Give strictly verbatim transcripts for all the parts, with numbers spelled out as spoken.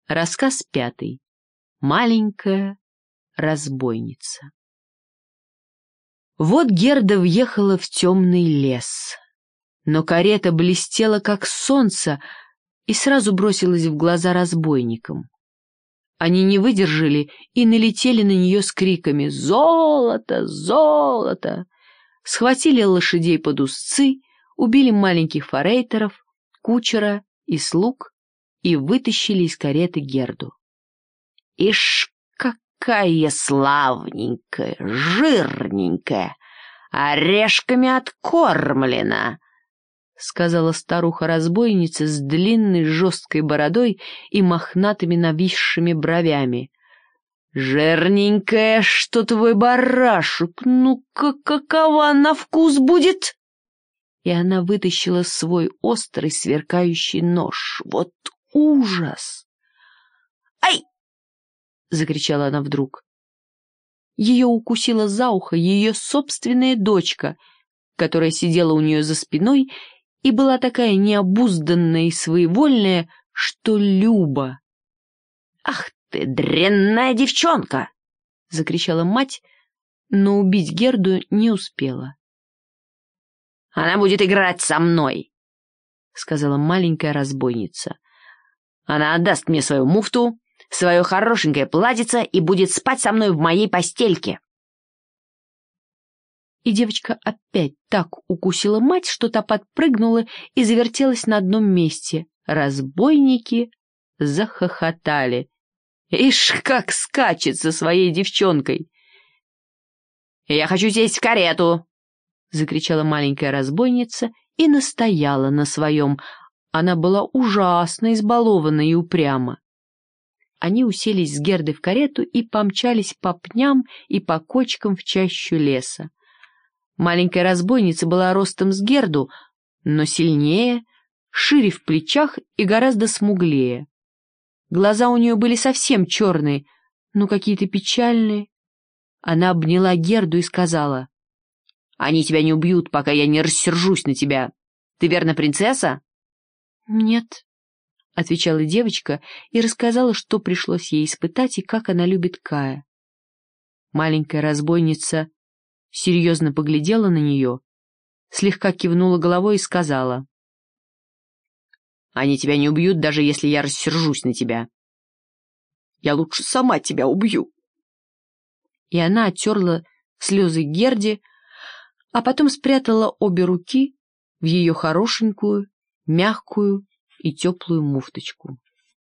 Рассказ пятый. Маленькая разбойница. Вот Герда въехала в темный лес, но карета блестела, как солнце, и сразу бросилась в глаза разбойникам. Они не выдержали и налетели на нее с криками «Золото! Золото!», схватили лошадей под узцы, убили маленьких форейтеров, кучера и слуг и вытащили из кареты Герду. «Ишь, какая славненькая, жирненькая, орешками откормлена!» — сказала старуха-разбойница с длинной жесткой бородой и мохнатыми нависшими бровями. «Жирненькая, что твой барашек, ну-ка, какова на вкус будет?» И она вытащила свой острый сверкающий нож. Вот ужас! «Ай!» — закричала она вдруг. Ее укусила за ухо ее собственная дочка, которая сидела у нее за спиной и была такая необузданная и своевольная, что Люба. «Ах ты, дрянная девчонка!» — закричала мать, но убить Герду не успела. «Она будет играть со мной», — сказала маленькая разбойница. «Она отдаст мне свою муфту, свое хорошенькое платьице и будет спать со мной в моей постельке». И девочка опять так укусила мать, что та подпрыгнула и завертелась на одном месте. Разбойники захохотали. «Ишь, как скачет со своей девчонкой!» «Я хочу сесть в карету!» — закричала маленькая разбойница и настояла на своем. Она была ужасно избалована и упряма. Они уселись с Гердой в карету и помчались по пням и по кочкам в чащу леса. Маленькая разбойница была ростом с Герду, но сильнее, шире в плечах и гораздо смуглее. Глаза у нее были совсем черные, но какие-то печальные. Она обняла Герду и сказала: «Они тебя не убьют, пока я не рассержусь на тебя. Ты верно принцесса?» «Нет», — отвечала девочка и рассказала, что пришлось ей испытать и как она любит Кая. Маленькая разбойница серьезно поглядела на нее, слегка кивнула головой и сказала: «Они тебя не убьют, даже если я рассержусь на тебя. Я лучше сама тебя убью». И она оттерла слезы Герде, а потом спрятала обе руки в ее хорошенькую, мягкую и теплую муфточку.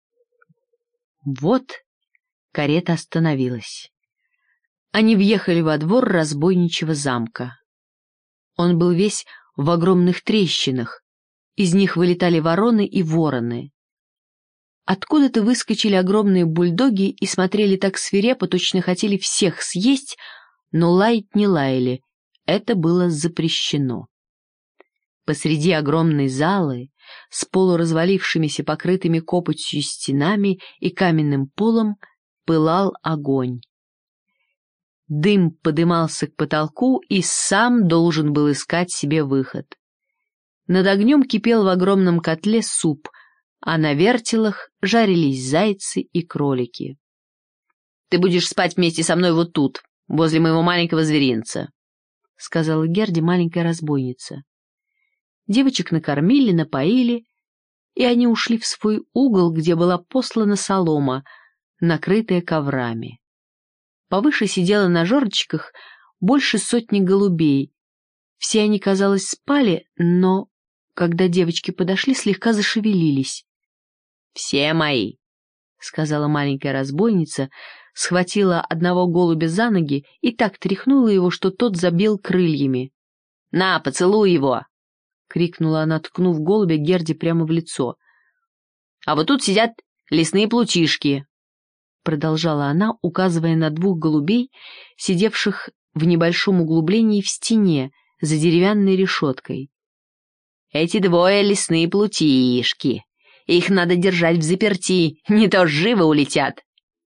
Вот карета остановилась. Они въехали во двор разбойничьего замка. Он был весь в огромных трещинах, из них вылетали вороны и вороны. Откуда-то выскочили огромные бульдоги и смотрели так свирепо, точно хотели всех съесть, но лаять не лаяли, это было запрещено. Посреди огромной залы, с полуразвалившимися покрытыми копотью стенами и каменным полом, пылал огонь. Дым подымался к потолку и сам должен был искать себе выход. Над огнем кипел в огромном котле суп, а на вертелах жарились зайцы и кролики. «Ты будешь спать вместе со мной вот тут, возле моего маленького зверинца», — сказала Герде маленькая разбойница. Девочек накормили, напоили, и они ушли в свой угол, где была постлана солома, накрытая коврами. Повыше сидело на жердочках больше сотни голубей. Все они, казалось, спали, но, когда девочки подошли, слегка зашевелились. «Все мои», — сказала маленькая разбойница, схватила одного голубя за ноги и так тряхнула его, что тот забил крыльями. «На, поцелуй его!» — крикнула она, ткнув голубя Герде прямо в лицо. «А вот тут сидят лесные плутишки», — продолжала она, указывая на двух голубей, сидевших в небольшом углублении в стене за деревянной решеткой. «Эти двое лесные плутишки. Их надо держать взаперти, не то живо улетят».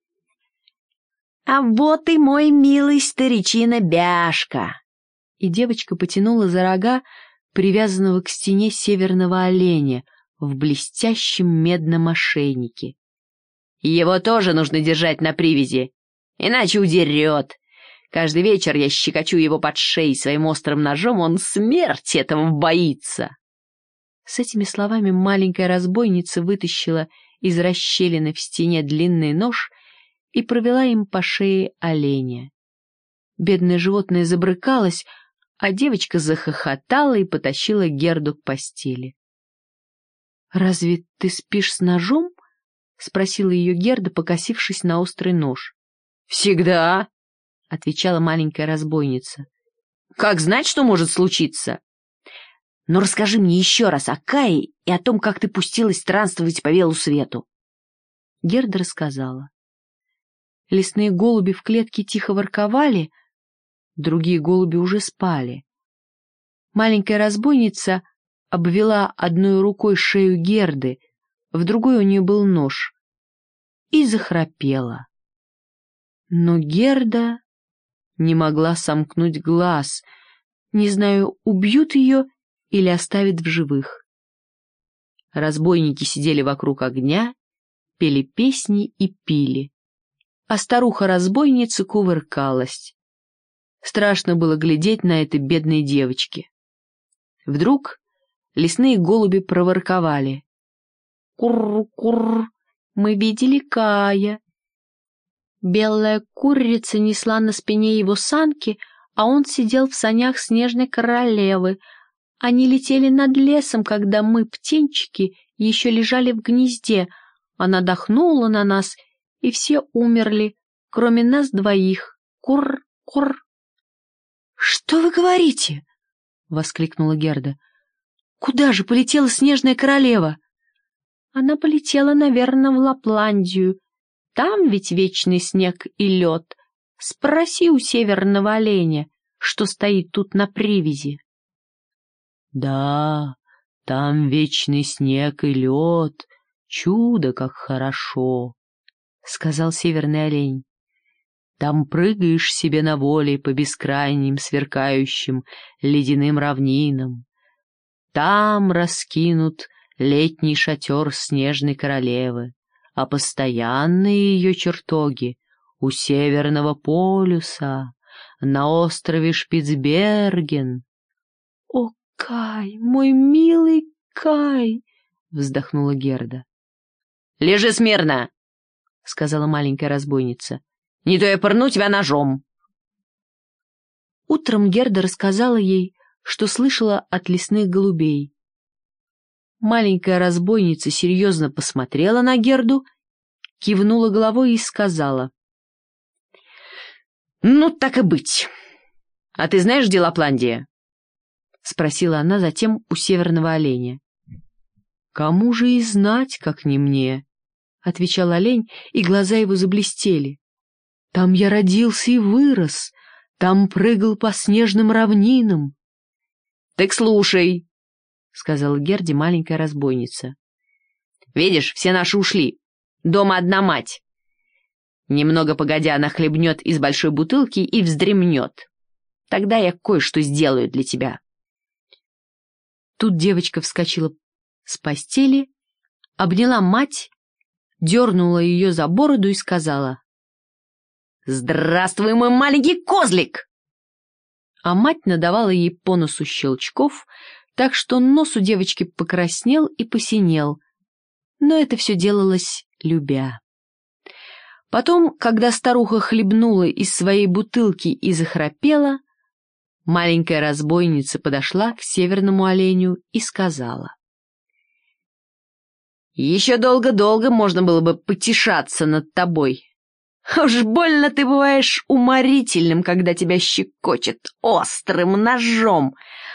«А вот и мой милый старичина Бяшка!» И девочка потянула за рога привязанного к стене северного оленя в блестящем медном ошейнике. Его тоже нужно держать на привязи, иначе удерет. Каждый вечер я щекочу его под шеей своим острым ножом, он смерти этого боится». С этими словами маленькая разбойница вытащила из расщелины в стене длинный нож и провела им по шее оленя. Бедное животное забрыкалось, а девочка захохотала и потащила Герду к постели. «Разве ты спишь с ножом?» — спросила ее Герда, покосившись на острый нож. «Всегда», — отвечала маленькая разбойница. «Как знать, что может случиться? Но расскажи мне еще раз о Кае и о том, как ты пустилась странствовать по белу свету». Герда рассказала. Лесные голуби в клетке тихо ворковали, другие голуби уже спали. Маленькая разбойница обвела одной рукой шею Герды, в другой у нее был нож, и захрапела. Но Герда не могла сомкнуть глаз, не знаю, убьют ее или оставят в живых. Разбойники сидели вокруг огня, пели песни и пили, а старуха-разбойница кувыркалась. Страшно было глядеть на это бедной девочке. Вдруг лесные голуби проворковали: «Кур-кур, мы видели Кая». Белая курица несла на спине его санки, а он сидел в санях снежной королевы. Они летели над лесом, когда мы, птенчики, еще лежали в гнезде. Она дохнула на нас, и все умерли, кроме нас двоих. Кур-кур. «Что вы говорите?» — воскликнула Герда. «Куда же полетела снежная королева?» «Она полетела, наверное, в Лапландию. Там ведь вечный снег и лед. Спроси у северного оленя, что стоит тут на привязи». «Да, там вечный снег и лед. Чудо, как хорошо», — сказал северный олень. «Там прыгаешь себе на воле по бескрайним сверкающим ледяным равнинам. Там раскинут летний шатер снежной королевы, а постоянные ее чертоги у Северного полюса, на острове Шпицберген». «О, Кай, мой милый Кай!» — вздохнула Герда. «Лежи смирно!» — сказала маленькая разбойница. «Не то я пырну тебя ножом». Утром Герда рассказала ей, что слышала от лесных голубей. Маленькая разбойница серьезно посмотрела на Герду, кивнула головой и сказала: «Ну, так и быть. А ты знаешь, где Лапландия?» — спросила она затем у северного оленя. «Кому же и знать, как не мне?» — отвечал олень, и глаза его заблестели. «Там я родился и вырос, там прыгал по снежным равнинам». «Так слушай», — сказала Герде маленькая разбойница. «Видишь, все наши ушли. Дома одна мать. Немного погодя, она хлебнет из большой бутылки и вздремнет. Тогда я кое-что сделаю для тебя». Тут девочка вскочила с постели, обняла мать, дернула ее за бороду и сказала: «Здравствуй, мой маленький козлик!» А мать надавала ей по носу щелчков, так что нос у девочки покраснел и посинел, но это все делалось любя. Потом, когда старуха хлебнула из своей бутылки и захрапела, маленькая разбойница подошла к северному оленю и сказала: «Еще долго-долго можно было бы потешаться над тобой. Уж больно ты бываешь уморительным, когда тебя щекочет острым ножом.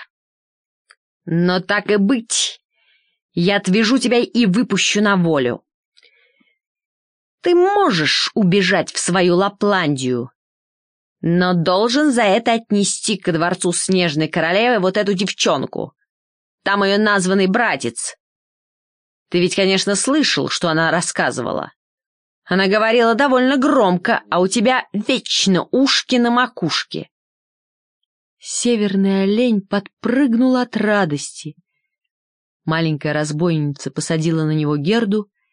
Но так и быть, я отвяжу тебя и выпущу на волю. Ты можешь убежать в свою Лапландию, но должен за это отнести ко дворцу снежной королевы вот эту девчонку. Там ее названный братец. Ты ведь, конечно, слышал, что она рассказывала. Она говорила довольно громко, а у тебя вечно ушки на макушке». Северный олень подпрыгнул от радости. Маленькая разбойница посадила на него Герду,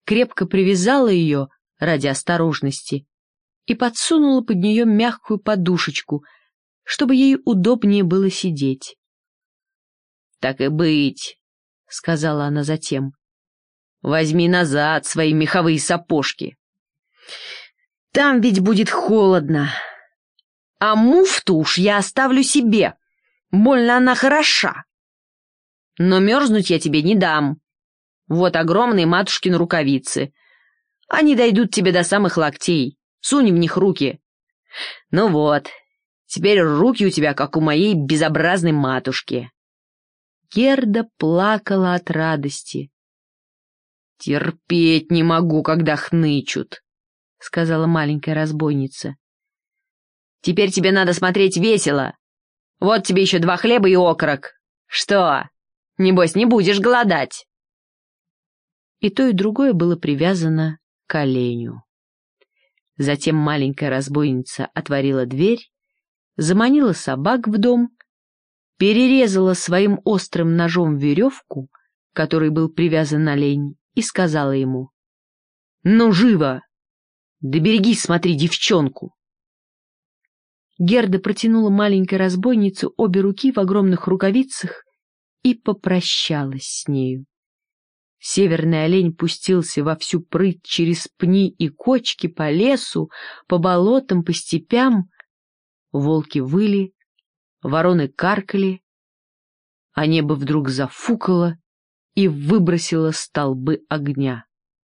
крепко привязала ее ради осторожности и подсунула под нее мягкую подушечку, чтобы ей удобнее было сидеть. — Так и быть, — сказала она затем, — возьми назад свои меховые сапожки. Там ведь будет холодно. А муфту уж я оставлю себе, больно она хороша. Но мерзнуть я тебе не дам. Вот огромные матушкины рукавицы. Они дойдут тебе до самых локтей. Сунь в них руки. Ну вот, теперь руки у тебя, как у моей безобразной матушки. Герда плакала от радости. «Терпеть не могу, когда хнычут», — сказала маленькая разбойница. «Теперь тебе надо смотреть весело. Вот тебе еще два хлеба и окорок. Что, небось, не будешь голодать?» И то, и другое было привязано к оленю. Затем маленькая разбойница отворила дверь, заманила собак в дом, перерезала своим острым ножом веревку, которой был привязан олень, и сказала ему: «Ну, живо! Да берегись, смотри, девчонку!» Герда протянула маленькой разбойнице обе руки в огромных рукавицах и попрощалась с нею. Северный олень пустился во всю прыть через пни и кочки по лесу, по болотам, по степям. Волки выли, вороны каркали, а небо вдруг зафукало и выбросило столбы огня.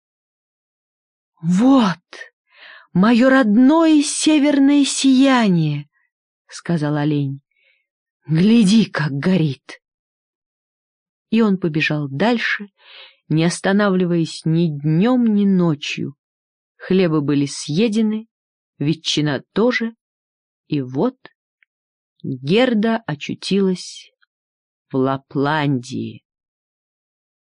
«Вот мое родное северное сияние!» — сказал олень. «Гляди, как горит!» И он побежал дальше, не останавливаясь ни днем, ни ночью. Хлебы были съедены, ветчина тоже, и вот Герда очутилась в Лапландии.